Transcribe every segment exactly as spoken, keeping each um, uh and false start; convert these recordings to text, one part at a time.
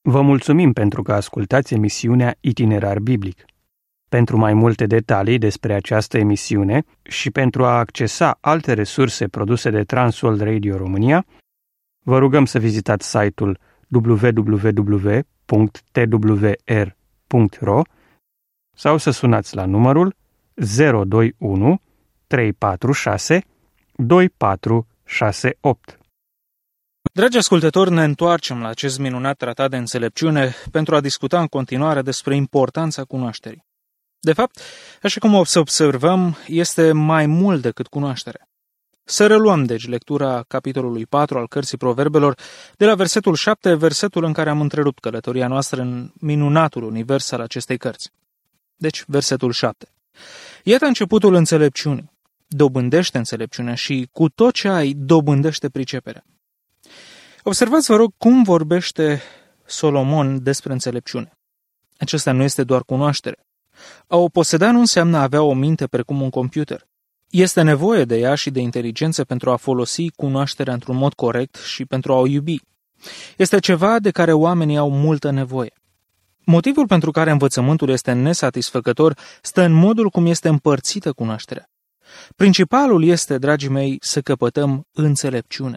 Vă mulțumim pentru că ascultați emisiunea Itinerar Biblic. Pentru mai multe detalii despre această emisiune și pentru a accesa alte resurse produse de Transworld Radio România, vă rugăm să vizitați site-ul w w w punct t w r punct r o sau să sunați la numărul zero doi unu trei patru șase doi patru șase opt. Dragi ascultători, ne întoarcem la acest minunat tratat de înțelepciune pentru a discuta în continuare despre importanța cunoașterii. De fapt, așa cum o să observăm, este mai mult decât cunoaștere. Să reluăm, deci, lectura capitolului patru al Cărții Proverbelor, de la versetul șapte, versetul în care am întrerupt călătoria noastră în minunatul univers al acestei cărți. Deci, versetul șapte. Iată începutul înțelepciunii. Dobândește înțelepciunea și cu tot ce ai, dobândește priceperea. Observați, vă rog, cum vorbește Solomon despre înțelepciune. Acesta nu este doar cunoaștere. A o poseda nu înseamnă a avea o minte precum un computer. Este nevoie de ea și de inteligență pentru a folosi cunoașterea într-un mod corect și pentru a o iubi. Este ceva de care oamenii au multă nevoie. Motivul pentru care învățământul este nesatisfăcător stă în modul cum este împărțită cunoașterea. Principalul este, dragii mei, să căpătăm înțelepciune.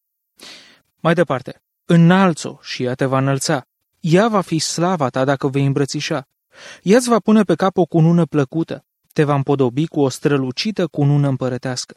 Mai departe, înalți-o și ea te va înălța. Ea va fi slava ta dacă vei îmbrățișa. Ea îți va pune pe cap o cunună plăcută. Te va împodobi cu o strălucită cunună împărătească.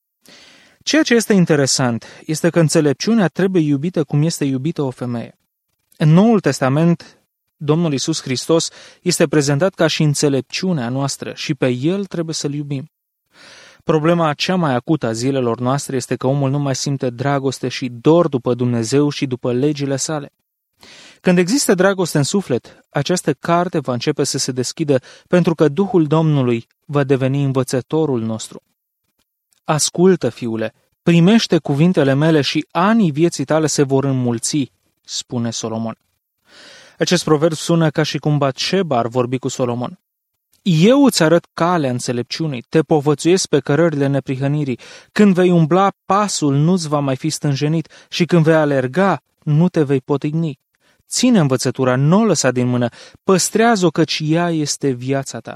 Ceea ce este interesant este că înțelepciunea trebuie iubită cum este iubită o femeie. În Noul Testament, Domnul Iisus Hristos este prezentat ca și înțelepciunea noastră și pe El trebuie să-L iubim. Problema cea mai acută a zilelor noastre este că omul nu mai simte dragoste și dor după Dumnezeu și după legile sale. Când există dragoste în suflet, această carte va începe să se deschidă pentru că Duhul Domnului va deveni învățătorul nostru. Ascultă, fiule, primește cuvintele mele și anii vieții tale se vor înmulți, spune Solomon. Acest proverb sună ca și cum Batșeba ar vorbi cu Solomon. Eu îți arăt calea înțelepciunii, te povățuiesc pe cărările neprihănirii. Când vei umbla, pasul nu-ți va mai fi stânjenit și când vei alerga, nu te vei potigni. Ține învățătura, nu o lăsa din mână, păstrează-o căci ea este viața ta.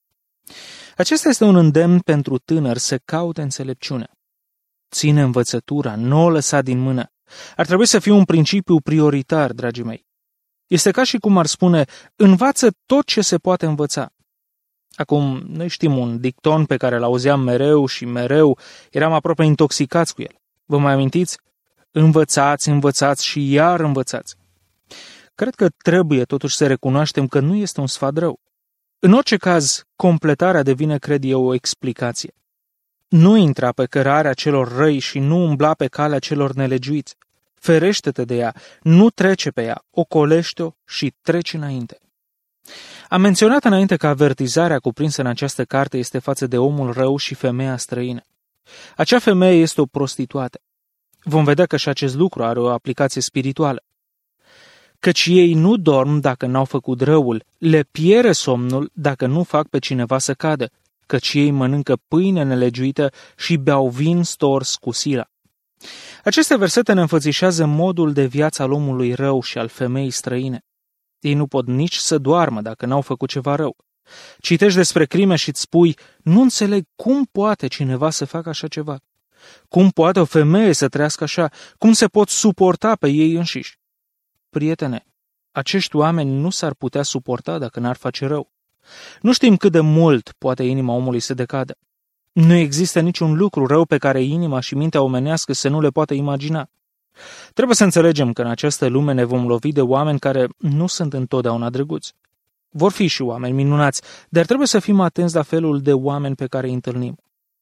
Acesta este un îndemn pentru tânăr să caute înțelepciunea. Ține învățătura, nu o lăsa din mână. Ar trebui să fie un principiu prioritar, dragii mei. Este ca și cum ar spune, învață tot ce se poate învăța. Acum, noi știm un dicton pe care l-auzeam mereu și mereu, eram aproape intoxicați cu el. Vă mai amintiți? Învățați, învățați și iar învățați. Cred că trebuie totuși să recunoaștem că nu este un sfat rău. În orice caz, completarea devine, cred eu, o explicație. Nu intra pe cărarea celor răi și nu umbla pe calea celor nelegiuiți. Ferește-te de ea, nu trece pe ea, ocolește-o și treci înainte. Am menționat înainte că avertizarea cuprinsă în această carte este față de omul rău și femeia străină. Acea femeie este o prostituată. Vom vedea că și acest lucru are o aplicație spirituală. Căci ei nu dorm dacă n-au făcut răul, le pierde somnul dacă nu fac pe cineva să cadă, căci ei mănâncă pâine nelegiuită și beau vin stors cu sila. Aceste versete ne înfățișează modul de viață al omului rău și al femeii străine. Ei nu pot nici să doarmă dacă n-au făcut ceva rău. Citești despre crime și îți spui, nu înțeleg cum poate cineva să facă așa ceva. Cum poate o femeie să trăiască așa? Cum se pot suporta pe ei înșiși? Prietene, acești oameni nu s-ar putea suporta dacă n-ar face rău. Nu știm cât de mult poate inima omului să decadă. Nu există niciun lucru rău pe care inima și mintea omenească să nu le poată imagina. Trebuie să înțelegem că în această lume ne vom lovi de oameni care nu sunt întotdeauna drăguți. Vor fi și oameni minunați, dar trebuie să fim atenți la felul de oameni pe care îi întâlnim.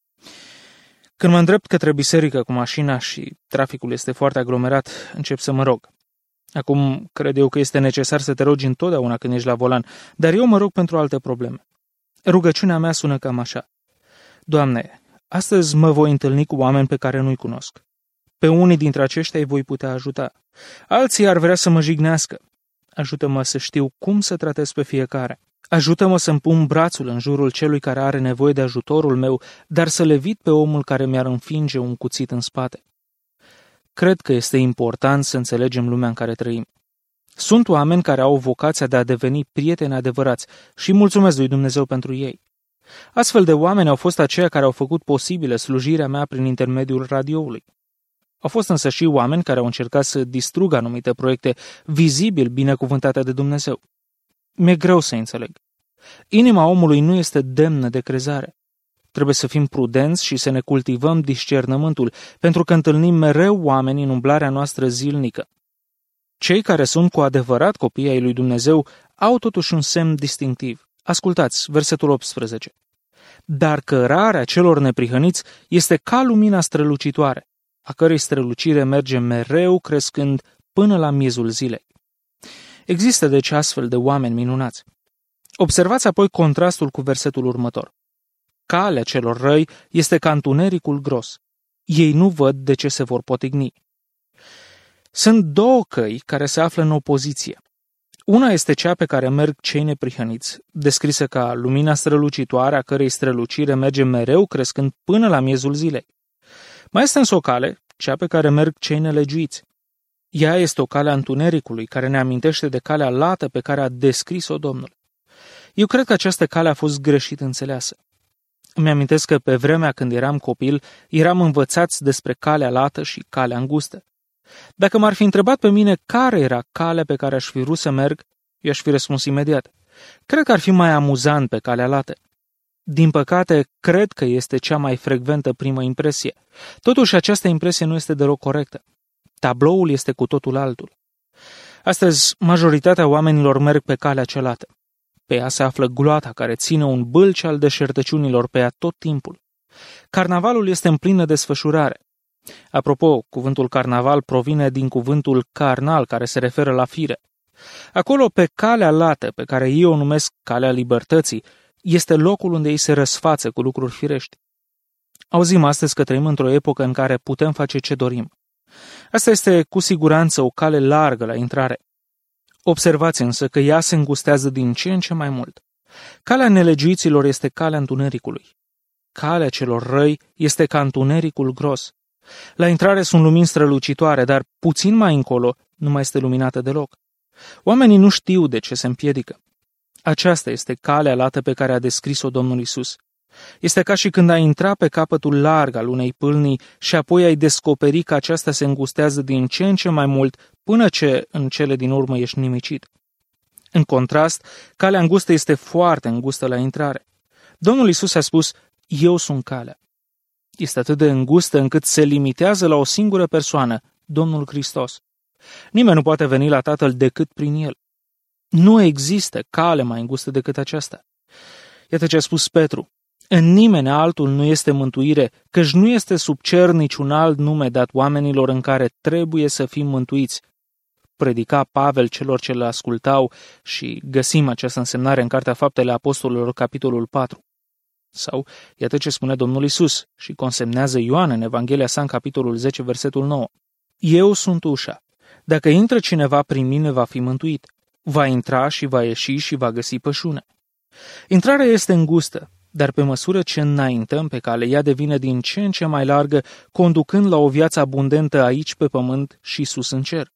Când mă îndrept către biserică cu mașina și traficul este foarte aglomerat, încep să mă rog. Acum, cred eu că este necesar să te rogi întotdeauna când ești la volan, dar eu mă rog pentru alte probleme. Rugăciunea mea sună cam așa. Doamne, astăzi mă voi întâlni cu oameni pe care nu-i cunosc. Pe unii dintre aceștia îi voi putea ajuta. Alții ar vrea să mă jignească. Ajută-mă să știu cum să tratez pe fiecare. Ajută-mă să-mi pun brațul în jurul celui care are nevoie de ajutorul meu, dar să le evit pe omul care mi-ar înfinge un cuțit în spate. Cred că este important să înțelegem lumea în care trăim. Sunt oameni care au vocația de a deveni prieteni adevărați și mulțumesc lui Dumnezeu pentru ei. Astfel de oameni au fost aceia care au făcut posibilă slujirea mea prin intermediul radioului. Au fost însă și oameni care au încercat să distrugă anumite proiecte vizibil binecuvântate de Dumnezeu. Mi-e greu să înțeleg. Inima omului nu este demnă de crezare. Trebuie să fim prudenți și să ne cultivăm discernământul, pentru că întâlnim mereu oameni în umblarea noastră zilnică. Cei care sunt cu adevărat copii ai lui Dumnezeu au totuși un semn distinctiv. Ascultați, versetul optsprezece. Dar cărarea celor neprihăniți este ca lumina strălucitoare, a cărei strălucire merge mereu crescând până la miezul zilei. Există deci astfel de oameni minunați. Observați apoi contrastul cu versetul următor. Calea celor răi este ca întunericul gros. Ei nu văd de ce se vor potigni. Sunt două căi care se află în opoziție. Una este cea pe care merg cei neprihăniți, descrisă ca lumina strălucitoare, a cărei strălucire merge mereu crescând până la miezul zilei. Mai este însă o cale, cea pe care merg cei nelegiuiți. Ea este o cale a întunericului, care ne amintește de calea lată pe care a descris-o Domnul. Eu cred că această cale a fost greșit înțeleasă. Îmi amintesc că pe vremea când eram copil, eram învățați despre calea lată și calea îngustă. Dacă m-ar fi întrebat pe mine care era calea pe care aș fi vrut să merg, eu aș fi răspuns imediat. Cred că ar fi mai amuzant pe calea lată. Din păcate, cred că este cea mai frecventă primă impresie. Totuși, această impresie nu este deloc corectă. Tabloul este cu totul altul. Astăzi, majoritatea oamenilor merg pe calea cea lată. Pe ea se află gloata care ține un bâlci al deșertăciunilor pe ea tot timpul. Carnavalul este în plină desfășurare. Apropo, cuvântul carnaval provine din cuvântul carnal, care se referă la fire. Acolo, pe calea lată, pe care eu o numesc calea libertății, este locul unde ei se răsfață cu lucruri firești. Auzim astăzi că trăim într-o epocă în care putem face ce dorim. Asta este cu siguranță o cale largă la intrare. Observați însă că ea se îngustează din ce în ce mai mult. Calea nelegiuiților este calea întunericului. Calea celor răi este ca întunericul gros. La intrare sunt lumini strălucitoare, dar puțin mai încolo nu mai este luminată deloc. Oamenii nu știu de ce se împiedică. Aceasta este calea lată pe care a descris-o Domnul Iisus. Este ca și când ai intra pe capătul larg al unei pâlnii și apoi ai descoperi că aceasta se îngustează din ce în ce mai mult până ce în cele din urmă ești nimicit. În contrast, calea îngustă este foarte îngustă la intrare. Domnul Iisus a spus, eu sunt calea. Este atât de îngustă încât se limitează la o singură persoană, Domnul Hristos. Nimeni nu poate veni la Tatăl decât prin El. Nu există cale mai îngustă decât aceasta. Iată ce a spus Petru. În nimeni altul nu este mântuire, căci nu este sub cer niciun alt nume dat oamenilor în care trebuie să fim mântuiți. Predica Pavel celor ce le ascultau și găsim această însemnare în Cartea Faptele Apostolilor, capitolul patru. Sau, iată ce spune Domnul Iisus și consemnează Ioan în Evanghelia sa în capitolul zece, versetul nouă. Eu sunt ușa. Dacă intră cineva prin mine, va fi mântuit. Va intra și va ieși și va găsi pășune. Intrarea este îngustă, dar pe măsură ce înaintăm pe cale, ea devine din ce în ce mai largă, conducând la o viață abundentă aici pe pământ și sus în cer.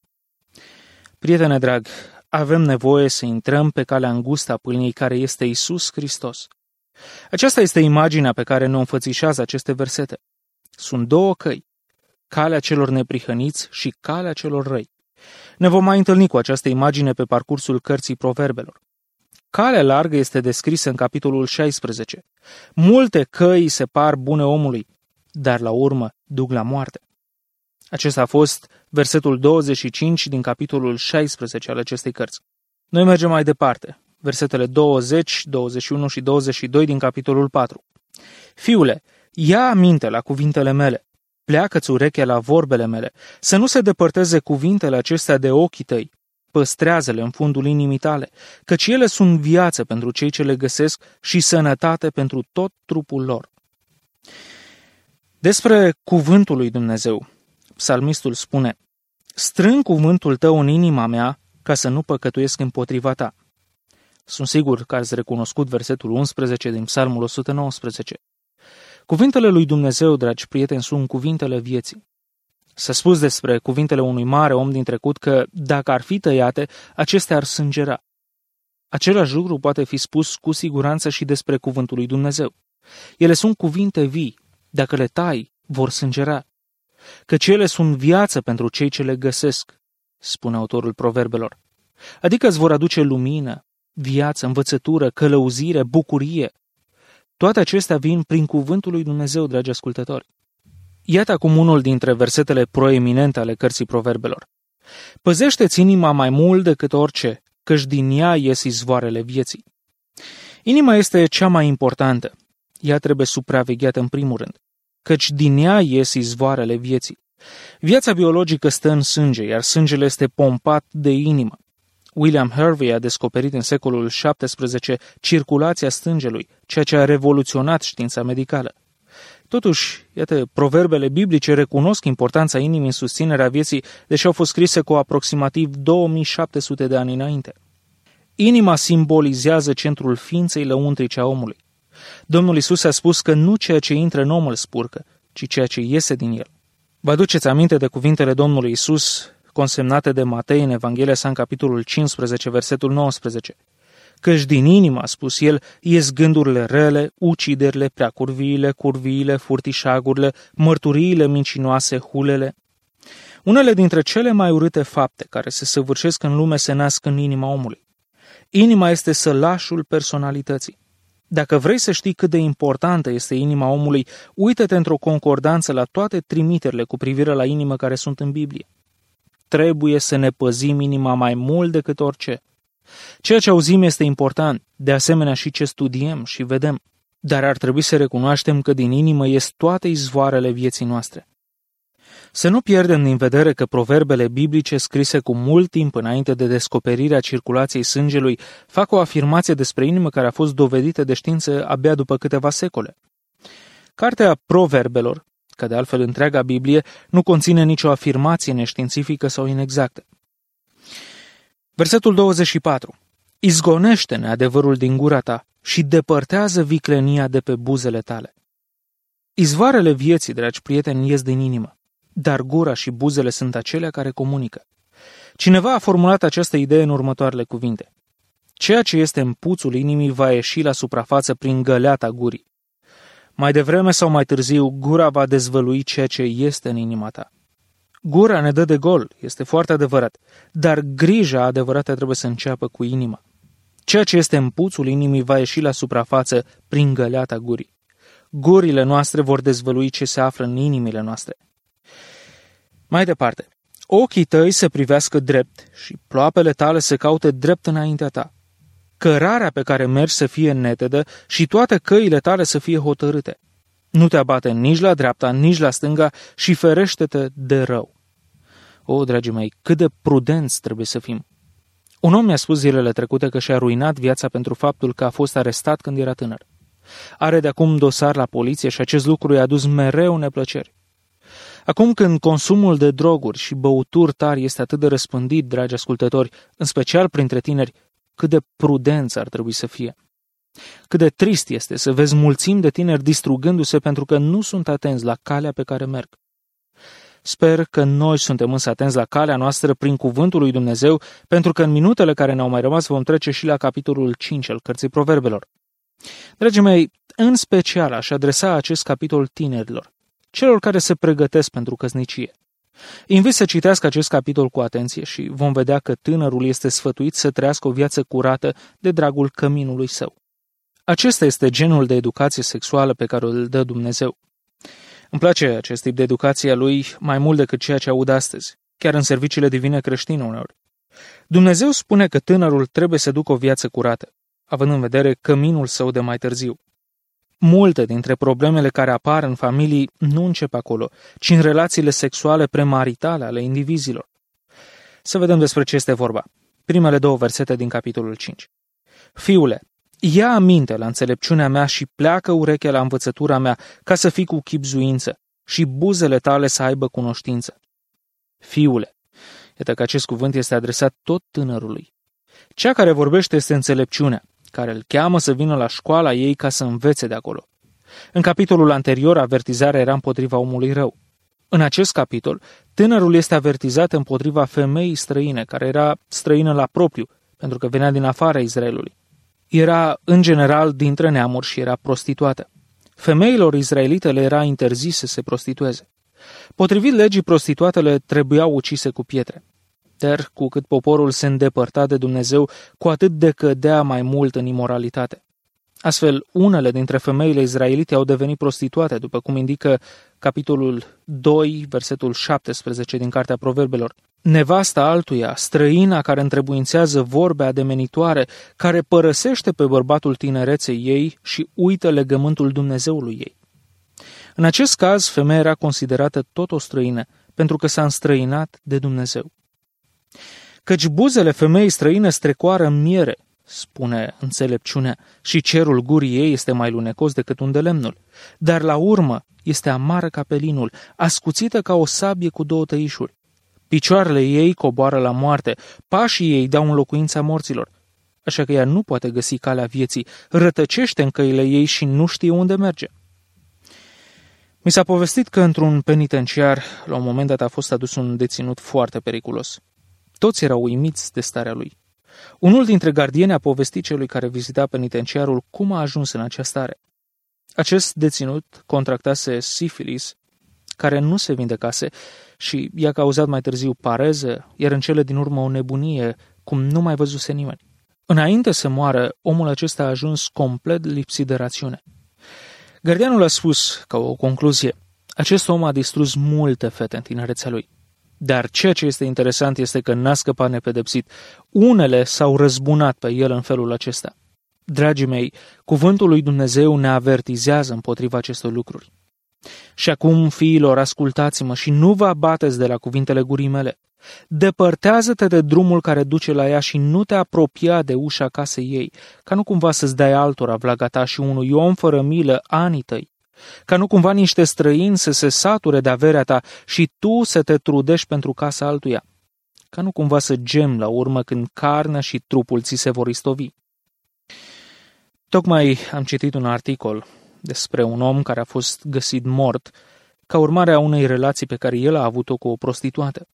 Prietene drag, avem nevoie să intrăm pe calea îngustă a pâlniei care este Iisus Hristos. Aceasta este imaginea pe care ne înfățișează aceste versete. Sunt două căi, calea celor neprihăniți și calea celor răi. Ne vom mai întâlni cu această imagine pe parcursul cărții Proverbelor. Calea largă este descrisă în capitolul șaisprezece. Multe căi se par bune omului, dar la urmă duc la moarte. Acesta a fost versetul douăzeci și cinci din capitolul șaisprezece al acestei cărți. Noi mergem mai departe. Versetele douăzeci, douăzeci și unu și douăzeci și doi din capitolul patru. Fiule, ia aminte la cuvintele mele, pleacă-ți urechea la vorbele mele, să nu se depărteze cuvintele acestea de ochii tăi, păstrează-le în fundul inimii tale, căci ele sunt viață pentru cei ce le găsesc și sănătate pentru tot trupul lor. Despre cuvântul lui Dumnezeu, psalmistul spune, strâng cuvântul tău în inima mea ca să nu păcătuiesc împotriva ta. Sunt sigur că ați recunoscut versetul unsprezece din Psalmul o sută nouăsprezece. Cuvintele lui Dumnezeu, dragi prieteni, sunt cuvintele vieții. S-a spus despre cuvintele unui mare om din trecut că, dacă ar fi tăiate, acestea ar sângera. Același lucru poate fi spus cu siguranță și despre cuvântul lui Dumnezeu. Ele sunt cuvinte vii. Dacă le tai, vor sângera. Căci ele sunt viață pentru cei ce le găsesc, spune autorul Proverbelor. Adică îți vor aduce lumină, viață, învățătură, călăuzire, bucurie. Toate acestea vin prin cuvântul lui Dumnezeu, dragi ascultători. Iată acum unul dintre versetele proeminente ale cărții Proverbelor. Păzește-ți inima mai mult decât orice, căci din ea ies izvoarele vieții. Inima este cea mai importantă. Ea trebuie supravegheată în primul rând, căci din ea ies izvoarele vieții. Viața biologică stă în sânge, iar sângele este pompat de inimă. William Harvey a descoperit în secolul șaptesprezece circulația sângelui, ceea ce a revoluționat știința medicală. Totuși, iată, proverbele biblice recunosc importanța inimii în susținerea vieții, deși au fost scrise cu aproximativ două mii șapte sute de ani înainte. Inima simbolizează centrul ființei lăuntrice a omului. Domnul Iisus a spus că nu ceea ce intră în om îl spurcă, ci ceea ce iese din el. Vă aduceți aminte de cuvintele Domnului Iisus, consemnate de Matei în Evanghelia sa în capitolul cincisprezece, versetul nouăsprezece. Căci din inimă, a spus el, ies gândurile rele, uciderile, preacurviile, curviile, furtișagurile, mărturiile mincinoase, hulele. Unele dintre cele mai urâte fapte care se săvârșesc în lume se nasc în inima omului. Inima este sălașul personalității. Dacă vrei să știi cât de importantă este inima omului, uită-te într-o concordanță la toate trimiterile cu privire la inimă care sunt în Biblie. Trebuie să ne păzim inima mai mult decât orice. Ceea ce auzim este important, de asemenea și ce studiem și vedem, dar ar trebui să recunoaștem că din inimă ies toate izvoarele vieții noastre. Să nu pierdem din vedere că proverbele biblice scrise cu mult timp înainte de descoperirea circulației sângelui fac o afirmație despre inimă care a fost dovedită de știință abia după câteva secole. Cartea Proverbelor, ca de altfel întreaga Biblie, nu conține nicio afirmație neștiințifică sau inexactă. Versetul douăzeci și patru. Izgonește-ne adevărul din gura ta și depărtează viclenia de pe buzele tale. Izvoarele vieții, dragi prieteni, ies din inimă, dar gura și buzele sunt acelea care comunică. Cineva a formulat această idee în următoarele cuvinte. Ceea ce este în puțul inimii va ieși la suprafață prin găleata gurii. Mai devreme sau mai târziu, gura va dezvălui ceea ce este în inima ta. Gura ne dă de gol, este foarte adevărat, dar grija adevărată trebuie să înceapă cu inima. Ceea ce este în puțul inimii va ieși la suprafață prin găleata gurii. Gurile noastre vor dezvălui ce se află în inimile noastre. Mai departe, ochii tăi să privească drept și ploapele tale să caute drept înaintea ta. Cărarea pe care mergi să fie netedă și toate căile tale să fie hotărâte. Nu te abate nici la dreapta, nici la stânga și ferește-te de rău. O, dragii mei, cât de prudenți trebuie să fim. Un om mi-a spus zilele trecute că și-a ruinat viața pentru faptul că a fost arestat când era tânăr. Are de acum dosar la poliție și acest lucru i-a adus mereu neplăceri. Acum când consumul de droguri și băuturi tari este atât de răspândit, dragi ascultători, în special printre tineri, cât de prudenți ar trebui să fie. Cât de trist este să vezi mulțimi de tineri distrugându-se pentru că nu sunt atenți la calea pe care merg. Sper că noi suntem însă atenți la calea noastră prin cuvântul lui Dumnezeu, pentru că în minutele care ne-au mai rămas vom trece și la capitolul cinci al cărții Proverbelor. Dragii mei, în special aș adresa acest capitol tinerilor, celor care se pregătesc pentru căsnicie. Invit să citească acest capitol cu atenție și vom vedea că tânărul este sfătuit să trăiască o viață curată de dragul căminului său. Acesta este genul de educație sexuală pe care îl dă Dumnezeu. Îmi place acest tip de educație a lui mai mult decât ceea ce aud astăzi, chiar în serviciile divine creștine uneori. Dumnezeu spune că tânărul trebuie să ducă o viață curată, având în vedere căminul său de mai târziu. Multe dintre problemele care apar în familii nu încep acolo, ci în relațiile sexuale premaritale ale indivizilor. Să vedem despre ce este vorba. Primele două versete din capitolul cinci. Fiule, ia aminte la înțelepciunea mea și pleacă urechea la învățătura mea, ca să fii cu chibzuință și buzele tale să aibă cunoștință. Fiule, iată că acest cuvânt este adresat tot tânărului. Cea care vorbește este înțelepciunea, care îl cheamă să vină la școala ei ca să învețe de acolo. În capitolul anterior, avertizarea era împotriva omului rău. În acest capitol, Tânărul este avertizat împotriva femeii străine, care era străină la propriu, pentru că venea din afara Israelului. Era, în general, dintre neamuri și era prostituată. Femeilor izraelite le era interzis să se prostitueze. Potrivit legii, prostituatele trebuiau ucise cu pietre. Dar cu cât poporul se îndepărta de Dumnezeu, cu atât decădea mai mult în imoralitate. Astfel, unele dintre femeile izraelite au devenit prostituate, după cum indică capitolul doi, versetul șaptesprezece din Cartea Proverbelor. Nevasta altuia, străina care întrebuințează vorbe ademenitoare, care părăsește pe bărbatul tinereței ei și uită legământul Dumnezeului ei. În acest caz, femeia era considerată tot o străină, pentru că s-a înstrăinat de Dumnezeu. Căci buzele femeii străine strecoară miere, spune înțelepciunea, și cerul gurii ei este mai lunecos decât un de lemnul, dar la urmă este amară ca pelinul, ascuțită ca o sabie cu două tăișuri. Picioarele ei coboară la moarte, pașii ei dau în locuința morților, așa că ea nu poate găsi calea vieții, rătăcește în căile ei și nu știe unde merge. Mi s-a povestit că într-un penitenciar, la un moment dat a fost adus un deținut foarte periculos. Toți erau uimiți de starea lui. Unul dintre gardieni a povestit celui care vizita penitenciarul cum a ajuns în această stare. Acest deținut contractase sifilis, care nu se vindecase și i-a cauzat mai târziu pareză, iar în cele din urmă o nebunie, cum nu mai văzuse nimeni. Înainte să moară, omul acesta a ajuns complet lipsit de rațiune. Gardianul a spus, ca o concluzie, acest om a distrus multe fete în tinerețea lui. Dar ceea ce este interesant este că n-a scăpat nepedepsit. Unele s-au răzbunat pe el în felul acesta. Dragii mei, cuvântul lui Dumnezeu ne avertizează împotriva acestor lucruri. Și acum, fiilor, ascultați-mă și nu vă abateți de la cuvintele gurii mele. Depărtează-te de drumul care duce la ea și nu te apropia de ușa casei ei, ca nu cumva să-ți dai altora vlaga ta și unui om fără milă anii tăi, ca nu cumva niște străini să se sature de averea ta și tu să te trudești pentru casa altuia, ca nu cumva să gemi la urmă când carnea și trupul ți se vor istovi. Tocmai am citit un articol despre un om care a fost găsit mort ca urmare a unei relații pe care el a avut-o cu o prostituată.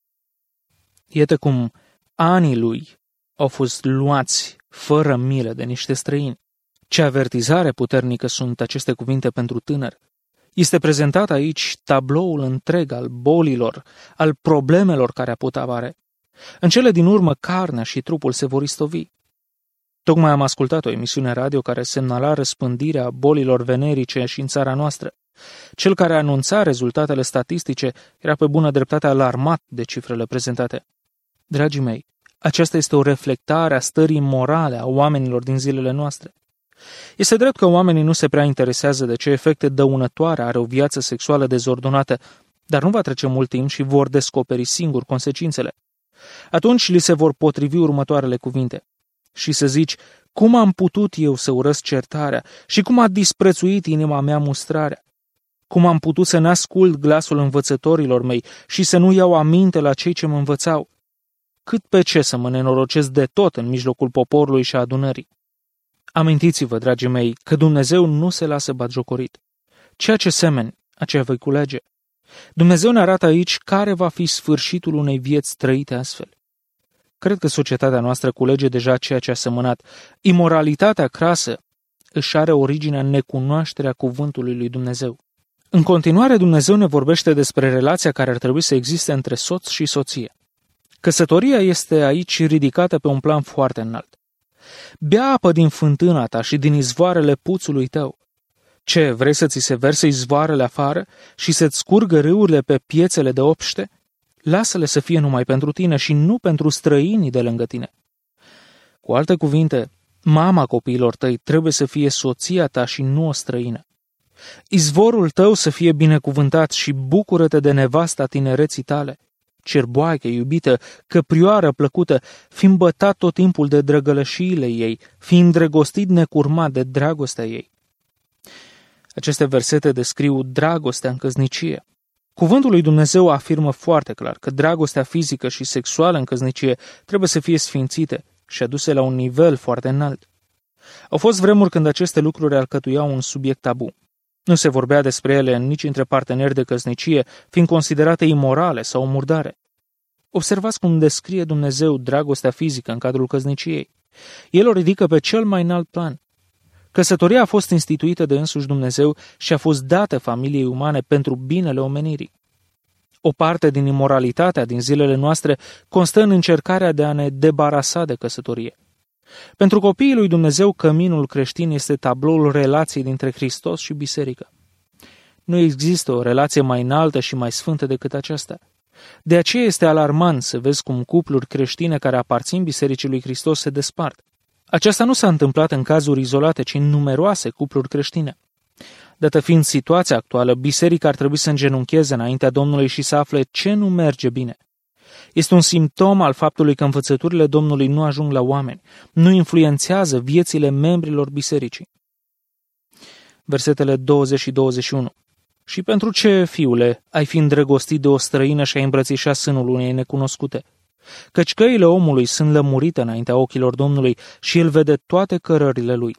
Iată cum anii lui au fost luați fără milă de niște străini. Ce avertizare puternică sunt aceste cuvinte pentru tânări. Este prezentat aici tabloul întreg al bolilor, al problemelor care pot apare. În cele din urmă, carnea și trupul se vor istovi. Tocmai am ascultat o emisiune radio care semnala răspândirea bolilor venerice și în țara noastră. Cel care anunța rezultatele statistice era pe bună dreptate alarmat de cifrele prezentate. Dragii mei, aceasta este o reflectare a stării morale a oamenilor din zilele noastre. Este drept că oamenii nu se prea interesează de ce efecte dăunătoare are o viață sexuală dezordonată, dar nu va trece mult timp și vor descoperi singuri consecințele. Atunci li se vor potrivi următoarele cuvinte. Și să zici, cum am putut eu să urăsc certarea și cum a disprețuit inima mea mustrarea? Cum am putut să n-ascult glasul învățătorilor mei și să nu iau aminte la cei ce mă învățau? Cât pe ce să mă nenorocesc de tot în mijlocul poporului și a adunării? Amintiți-vă, dragii mei, că Dumnezeu nu se lasă batjocorit. Ceea ce semeni, aceea vei culege. Dumnezeu ne arată aici care va fi sfârșitul unei vieți trăite astfel. Cred că societatea noastră culege deja ceea ce a semănat. Imoralitatea crasă își are originea în necunoașterea cuvântului lui Dumnezeu. În continuare, Dumnezeu ne vorbește despre relația care ar trebui să existe între soț și soție. Căsătoria este aici ridicată pe un plan foarte înalt. Bea apă din fântâna ta și din izvoarele puțului tău. Ce, vrei să ți se verse izvoarele afară și să-ți scurgă râurile pe piețele de obște? Lasă-le să fie numai pentru tine și nu pentru străinii de lângă tine. Cu alte cuvinte, mama copiilor tăi trebuie să fie soția ta și nu o străină. Izvorul tău să fie binecuvântat și bucură-te de nevasta tinereții tale. Cerboaică, iubită, căprioară plăcută, fiind bătat tot timpul de drăgălășiile ei, fiind îndrăgostit necurmat de dragostea ei. Aceste versete descriu dragostea în căsnicie. Cuvântul lui Dumnezeu afirmă foarte clar că dragostea fizică și sexuală în căsnicie trebuie să fie sfințite și aduse la un nivel foarte înalt. Au fost vremuri când aceste lucruri alcătuiau un subiect tabu. Nu se vorbea despre ele nici între parteneri de căsnicie, fiind considerate imorale sau murdare. Observați cum descrie Dumnezeu dragostea fizică în cadrul căsniciei. El o ridică pe cel mai înalt plan. Căsătoria a fost instituită de însuși Dumnezeu și a fost dată familiei umane pentru binele omenirii. O parte din imoralitatea din zilele noastre constă în încercarea de a ne debarasa de căsătorie. Pentru copiii lui Dumnezeu, căminul creștin este tabloul relației dintre Hristos și biserică. Nu există o relație mai înaltă și mai sfântă decât aceasta. De aceea este alarmant să vezi cum cupluri creștine care aparțin Bisericii lui Hristos se despart. Aceasta nu s-a întâmplat în cazuri izolate, ci în numeroase cupluri creștine. Dată fiind situația actuală, biserica ar trebui să îngenuncheze înaintea Domnului și să afle ce nu merge bine. Este un simptom al faptului că învățăturile Domnului nu ajung la oameni, nu influențează viețile membrilor bisericii. Versetele douăzeci și douăzeci și unu. Și pentru ce, fiule, ai fi îndrăgostit de o străină și ai îmbrățișat sânul unei necunoscute? Căci căile omului sunt lămurite înaintea ochilor Domnului și el vede toate cărările lui.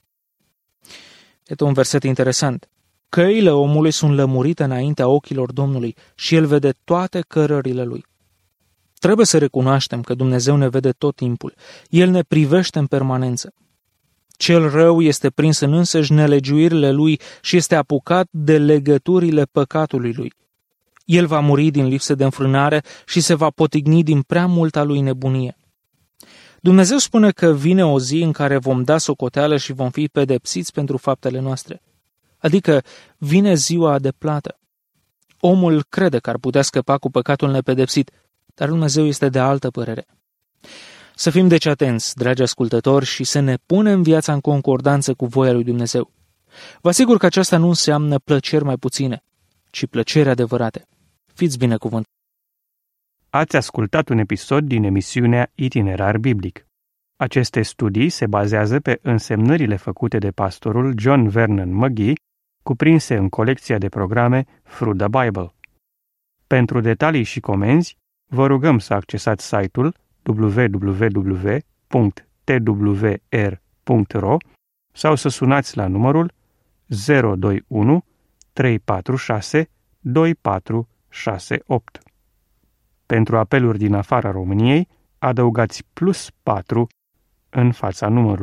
Este un verset interesant. Căile omului sunt lămurite înaintea ochilor Domnului și el vede toate cărările lui. Trebuie să recunoaștem că Dumnezeu ne vede tot timpul. El ne privește în permanență. Cel rău este prins în însăși nelegiuirile lui și este apucat de legăturile păcatului lui. El va muri din lipsă de înfrânare și se va potigni din prea multa lui nebunie. Dumnezeu spune că vine o zi în care vom da socoteală și vom fi pedepsiți pentru faptele noastre. Adică vine ziua de plată. Omul crede că ar putea scăpa cu păcatul nepedepsit, dar Dumnezeu este de altă părere. Să fim deci atenți, dragi ascultători, și să ne punem viața în concordanță cu voia lui Dumnezeu. Vă asigur că aceasta nu înseamnă plăceri mai puține, ci plăceri adevărate. Fiți binecuvântați! Ați ascultat un episod din emisiunea Itinerar Biblic. Aceste studii se bazează pe însemnările făcute de pastorul John Vernon McGee, cuprinse în colecția de programe Through the Bible. Pentru detalii și comenzi, vă rugăm să accesați site-ul w w w punct t w r punct r o sau să sunați la numărul zero doi unu trei patru șase doi patru șase opt. Pentru apeluri din afara României, adăugați plus patru în fața numărului.